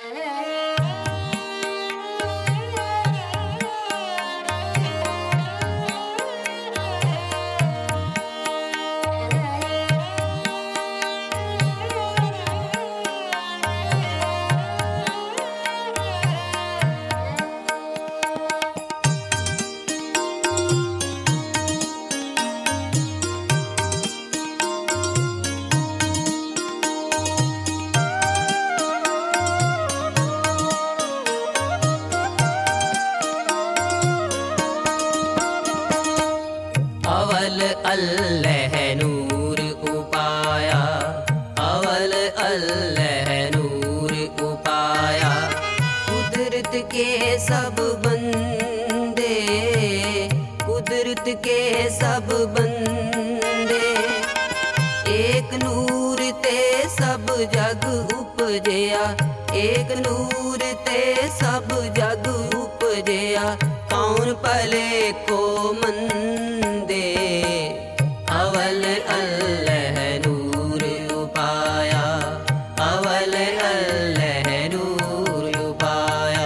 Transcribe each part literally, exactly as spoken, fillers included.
अवल अल्लाह नूर उपाया, अवल अल्लाह नूर उपाया। कुदरत के सब बंदे, कुदरत के सब बंदे, एक नूर ते सब जग उपजया, एक नूर ते सब जग उपजया। कौन पले को मंदे, अवल अल्लाह नूर उपाया, अवल अल्लाह नूर उपाया।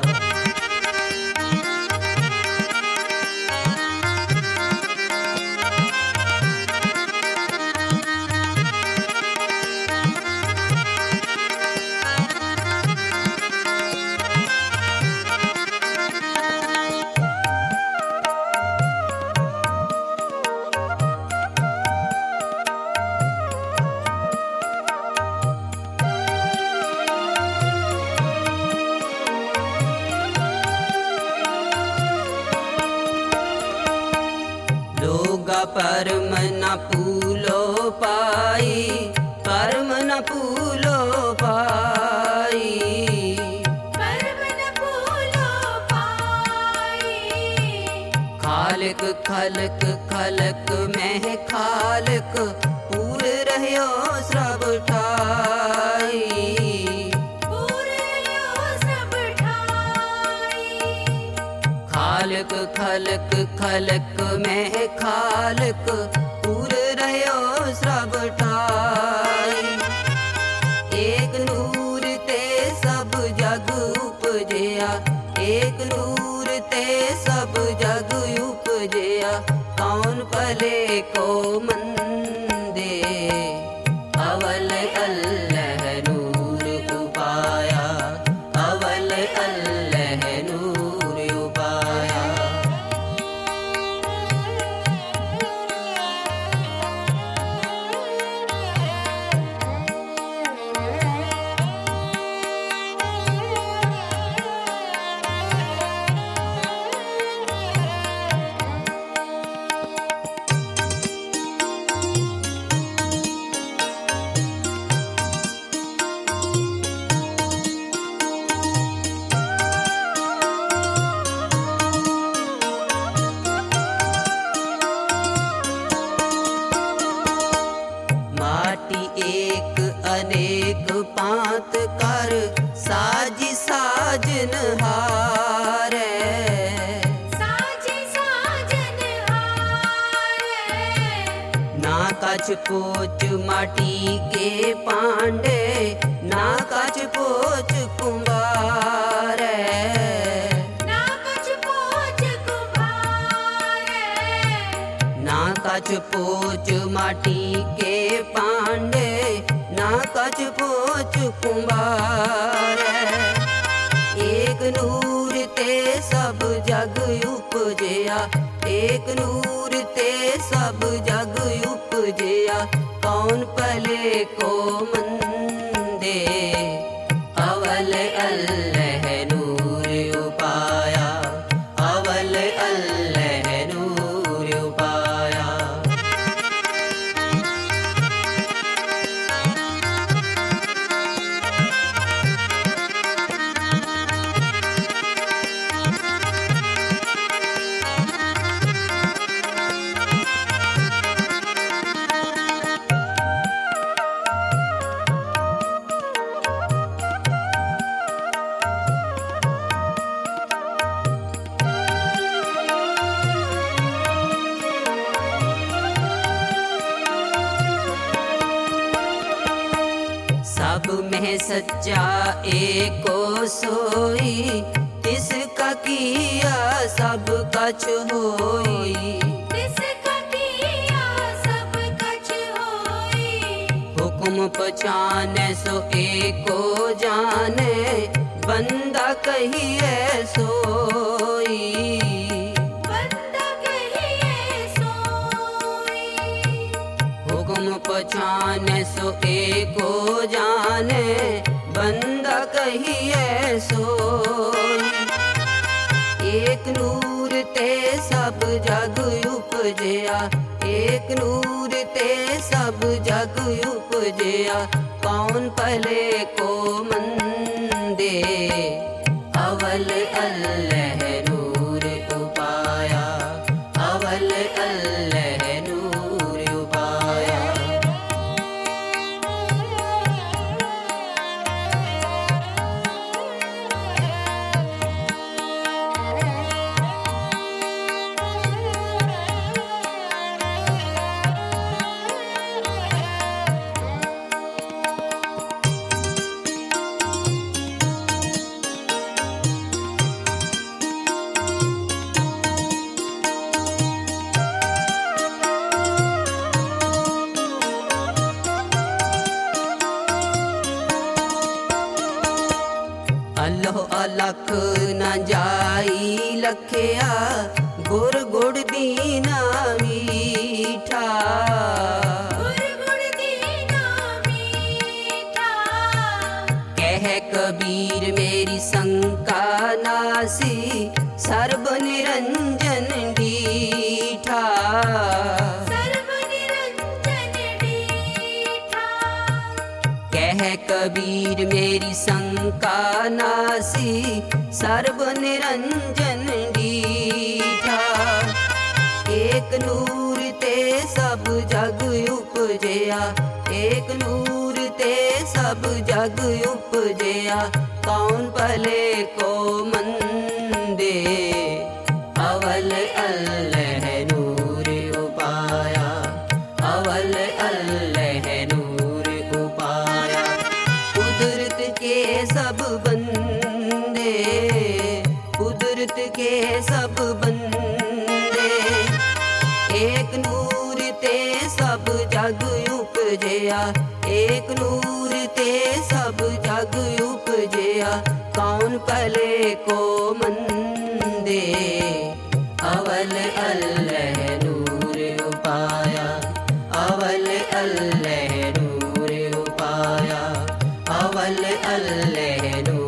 लोगा परम न पूलो पाई, परम न पूलो पाई, परम न पूलो पाई। खालक खलक खलक में खालक, पूर रह्यो सब ठाई, पूर रह्यो सब ठाई। खालक खलक खलक में खालक, पूर रह्यो सब ठाई। एक नूर ते सब जग उपजया, एक नूर ते सब जग उपजया। कौन पले को मंदे, अवल अल्लाह नूर उपाया, अवल अल्लाह नूर उपाया। माटी एक अनेक पात कर, साजी साजन हारे, साजी साजन हारे। ना कछ पोच माटी के पांडे, ना कछ पोच कुंभारे, ना कछ पोच कुम्हारे। ना कछ पोच माटी के पांडे, ना कछ पोच कुंभारे। एक नूर ते सब जग उपजया, एक नूर ते सब जग उपजया। कौन पले को मंदे, अवल अल्लाह नूर उपाया, अवल अल्लाह नूर उपाया। सच्चा एको सोई, तिसका किया सब कछ होई। तिसका किया सब कछ होई। हुक्म पछाने सो एको जाने, बंदा कहिए सोई। बंदा कहिए सोई। हुक्म पछाने सो एको जाने, बंदा कहिए सोई। एक नूर ते सब जग उपजया, एक नूर ते सब जग उपजया। कौन पहले को मंदे, अवल अल्लाह नूर उपाया, अवल अल्लाह नूर उपाया। अल्लाह अलख न जाई लखया, गुर गुड़ दीना मीठा। गुर गुड़ दीना मीठा। कह कबीर मेरी शंका नासी, सर्ब निरंजन डीठा। सर्व निरंजन डीठा। कह कबीर मेरी शंका नासी, सर्व निरंजन डीठा। एक नूर ते सब जग उपजया, एक नूर ते सब जग उपजया। कौन भले को मंदे, अवल अल्लाह नूर उपाया, अवल अल्लाह नूर उपाया। कुदरत के सब बंदे, कुदरत के सब बंदे। एक नूर ते सब जग उपजया, एक नूर ते सब जग उपजया। कौन भले को मंदे, अवल अल्लाह नूर उपाया, अवल अल्लाह नूर उपाया, अवल अल्लाह नूर